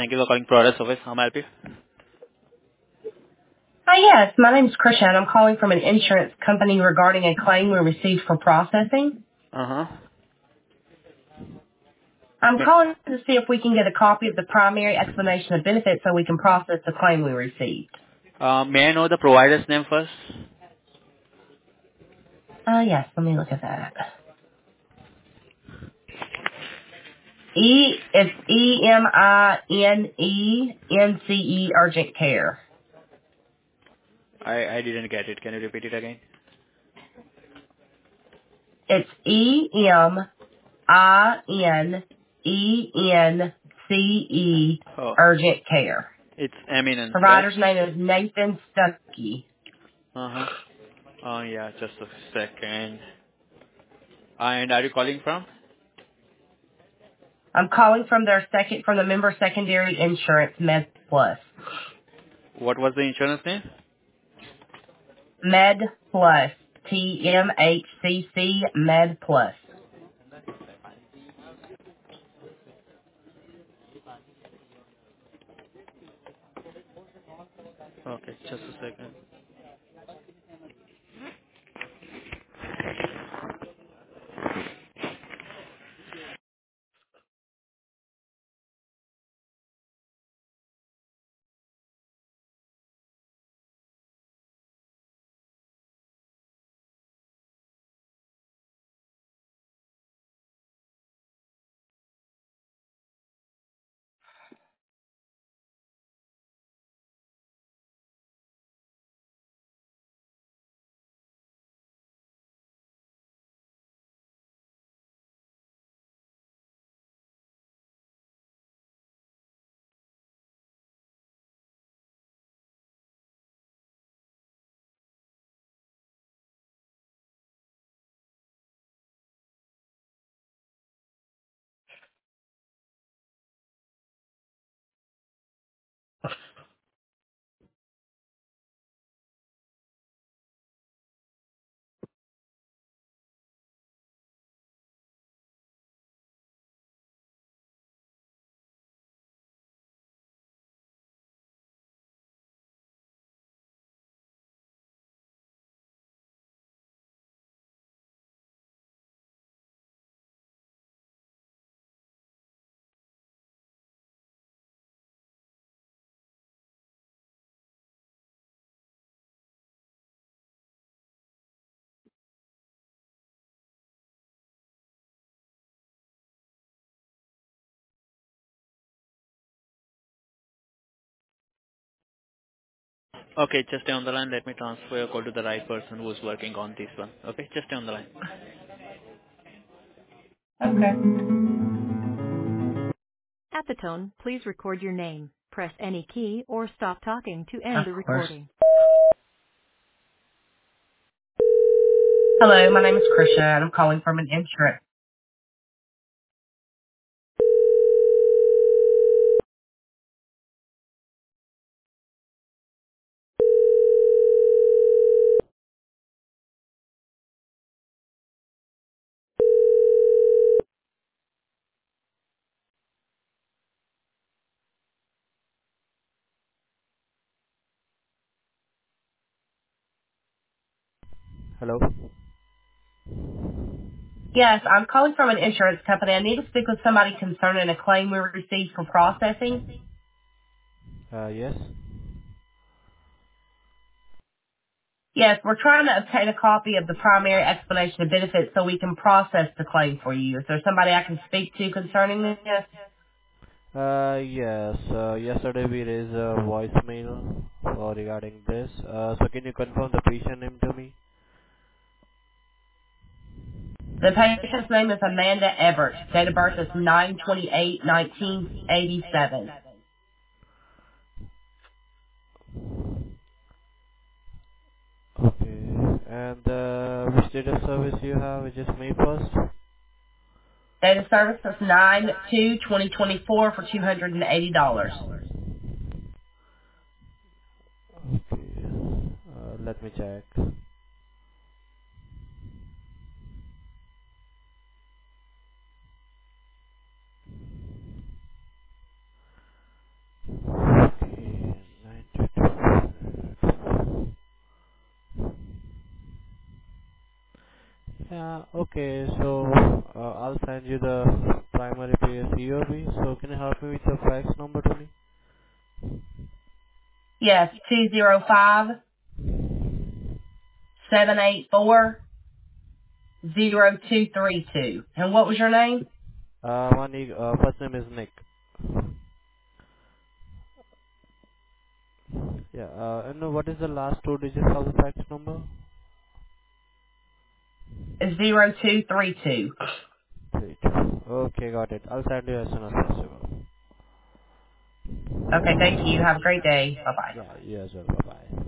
Thank you for calling Progress Office. How may I help you? Hi, yes. My name is Krisha, and I'm calling from an insurance company regarding a claim we received for processing. Uh-huh. I'm May, calling to see if we can get a copy of the primary explanation of benefits so we can process the claim we received. may I know the provider's name first? Yes. Let me look at that. It's EMINENCE Urgent Care. I didn't get it. Can you repeat it again? It's EMINENCE Oh, Urgent Care. it's Eminence, right? Provider's name is Nathan Stuckey. Uh-huh. Oh, yeah, just a second. And are you calling from? I'm calling from from the member secondary insurance Med Plus. What was the insurance name? Med Plus. TMHCC Med Plus. Okay, just a second. Okay, just stay on the line. Let me transfer your call to the right person who's working on this one. Okay, just stay on the line. Okay. At the tone, please record your name. Press any key or stop talking to Of end the course. recording. Hello, my name is Krisha, and I'm calling from an insurance. Hello. Yes, I'm calling from an insurance company. I need to speak with somebody concerning a claim we received for processing. Yes. Yes, we're trying to obtain a copy of the primary explanation of benefits so we can process the claim for you. Is there somebody I can speak to concerning this? Yes. Yesterday we raised a voicemail regarding this. So can you confirm the patient name to me? The patient's name is Amanda Everett. Date of birth is 9/28/1987. Okay. And which date of service you have, which is May 1st? Date of service is 9/2/2024 for $280. Okay. Let me check. Yeah, okay, so I'll send you the primary payer COB. So can you help me with your fax number to me? Yes, 205-784-0232. And what was your name? First name is Nick. Yeah, and what is the last two digits of the fax number? 0232. Great. Okay, got it. I'll send you as soon as possible. Okay, thank you. Have a great day. Bye-bye. Yeah, you as well. Bye bye.